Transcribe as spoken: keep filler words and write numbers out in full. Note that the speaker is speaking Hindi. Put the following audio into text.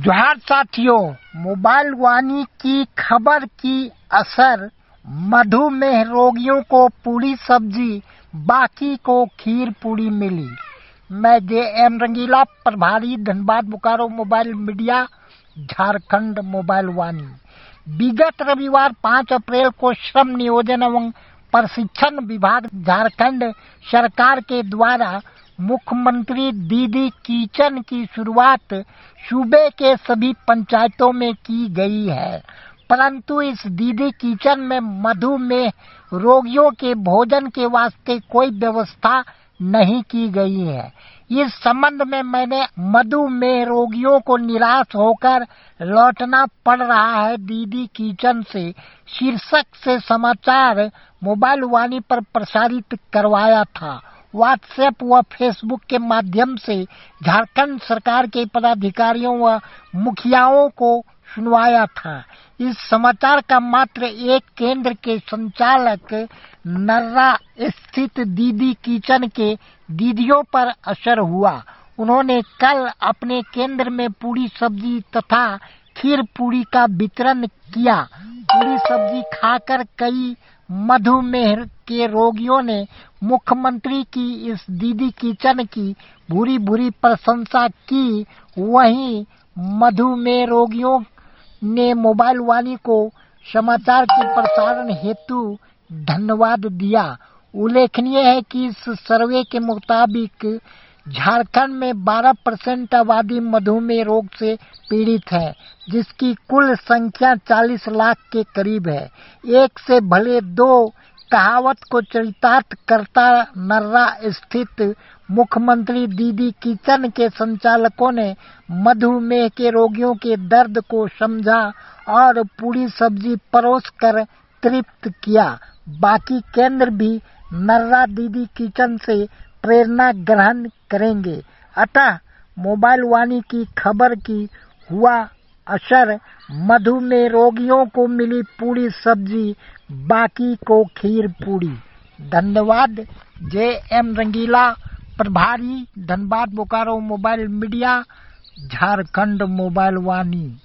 जोहार साथियों, मोबाइल वाणी की खबर की असर, मधुमेह रोगियों को पूरी सब्जी, बाकी को खीर पूरी मिली। मैं जे एम रंगीला, प्रभारी Dhanbad Bokaro mobile media, Jharkhand mobile Vani. विगत रविवार पाँच अप्रैल को श्रम नियोजन एवं प्रशिक्षण विभाग झारखंड सरकार के द्वारा मुख्यमंत्री दीदी किचन की शुरुआत सूबे के सभी पंचायतों में की गई है, परंतु इस दीदी किचन में मधुमेह रोगियों के भोजन के वास्ते कोई व्यवस्था नहीं की गई है। इस संबंध में मैंने मधुमेह रोगियों को निराश होकर लौटना पड़ रहा है दीदी किचन से शीर्षक से समाचार मोबाइल वाणी पर प्रसारित करवाया था। व्हाट्सएप व फेसबुक के माध्यम से झारखंड सरकार के पदाधिकारियों व मुखियाओं को सुनवाया था। इस समाचार का मात्र एक केंद्र के संचालक नर्रा स्थित दीदी किचन के दीदियों पर असर हुआ। उन्होंने कल अपने केंद्र में पूरी सब्जी तथा खीर पूरी का वितरण किया। पूरी सब्जी खाकर कई मधुमेह के रोगियों ने मुख्यमंत्री की इस दीदी किचन की भूरी भूरी प्रशंसा की। वहीं मधुमेह रोगियों ने मोबाइल वाणी को समाचार के प्रसारण हेतु धन्यवाद दिया। उल्लेखनीय है कि इस सर्वे के मुताबिक झारखंड में बारह परसेंट आबादी मधुमेह रोग से पीड़ित है, जिसकी कुल संख्या चालीस लाख के करीब है। एक से भले दो कहावत को चरितार्थ करता नर्रा स्थित मुख्यमंत्री दीदी किचन के संचालकों ने मधुमेह के रोगियों के दर्द को समझा और पूरी सब्जी परोस कर तृप्त किया। बाकी केंद्र भी नर्रा दीदी किचन से प्रेरणा ग्रहण करेंगे। अतः मोबाइल वाणी की खबर की हुआ असर, मधुमेह रोगियों को मिली पूरी सब्जी, बाकी को खीर पूरी। धन्यवाद। जे एम रंगीला, प्रभारी Dhanbad Bokaro mobile media, Jharkhand mobile वाणी।